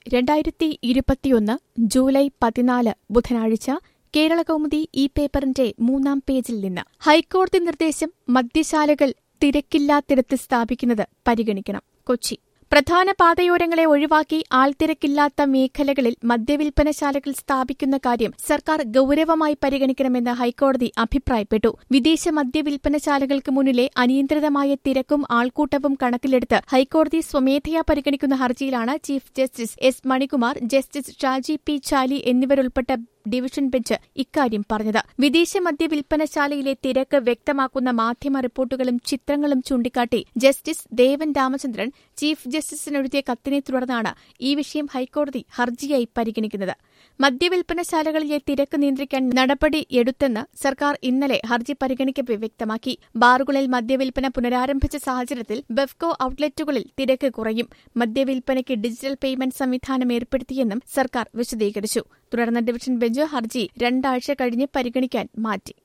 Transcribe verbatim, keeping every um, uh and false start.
രണ്ടായിരത്തി ഇരുപത്തിയൊന്ന് ജൂലൈ പതിനാല് ബുധനാഴ്ച കേരളകൗമുദി ഈ പേപ്പറിന്റെ മൂന്നാം പേജിൽ നിന്ന് ഹൈക്കോടതി നിർദ്ദേശം മദ്യശാലകൾ തിരക്കില്ലാത്തിടത്ത് സ്ഥാപിക്കുന്നത് പരിഗണിക്കണം. കൊച്ചി പ്രധാന പാതയോരങ്ങളെ ഒഴിവാക്കി ആൾത്തിരക്കില്ലാത്ത മേഖലകളിൽ മദ്യവിൽപ്പനശാലകൾ സ്ഥാപിക്കുന്ന കാര്യം സർക്കാർ ഗൌരവമായി പരിഗണിക്കണമെന്ന് ഹൈക്കോടതി അഭിപ്രായപ്പെട്ടു. വിദേശ മദ്യവിൽപ്പനശാലകൾക്ക് മുന്നിലെ അനിയന്ത്രിതമായ തിരക്കും ആൾക്കൂട്ടവും കണക്കിലെടുത്ത് ഹൈക്കോടതി സ്വമേധയാ പരിഗണിക്കുന്ന ഹർജിയിലാണ് chief justice S Manikumar, justice Shaji P Chaly എന്നിവരുൾപ്പെട്ട ഡിവിഷൻ ബെഞ്ച് ഇക്കാര്യം പറഞ്ഞത്. വിദേശ മദ്യവിൽപ്പനശാലയിലെ തിരക്ക് വ്യക്തമാക്കുന്ന മാധ്യമ റിപ്പോർട്ടുകളും ചിത്രങ്ങളും ചൂണ്ടിക്കാട്ടി ജസ്റ്റിസ് ദേവൻ രാമചന്ദ്രൻ ചീഫ് ജസ്റ്റിസിനെഴുതിയ കത്തിനെ തുടർന്നാണ് ഈ വിഷയം ഹൈക്കോടതി ഹർജിയായി പരിഗണിക്കുന്നത്. മദ്യവിൽപ്പനശാലകളിലെ തിരക്ക് നിയന്ത്രിക്കാൻ നടപടിയെടുത്തെന്ന് സർക്കാർ ഇന്നലെ ഹർജി പരിഗണിക്കവെ വ്യക്തമാക്കി. ബാറുകളിൽ മദ്യവിൽപ്പന പുനരാരംഭിച്ച സാഹചര്യത്തിൽ ബെഫ്കോ ഔട്ട്ലെറ്റുകളിൽ തിരക്ക് കുറയും. മദ്യവിൽപ്പനയ്ക്ക് ഡിജിറ്റൽ പേയ്മെന്റ് സംവിധാനം ഏർപ്പെടുത്തിയെന്നും സർക്കാർ വിശദീകരിച്ചു. തുടർന്ന് ഡിവിഷൻ ബെഞ്ച് ഹർജി രണ്ടാഴ്ച കഴിഞ്ഞ് പരിഗണിക്കാൻ മാറ്റി.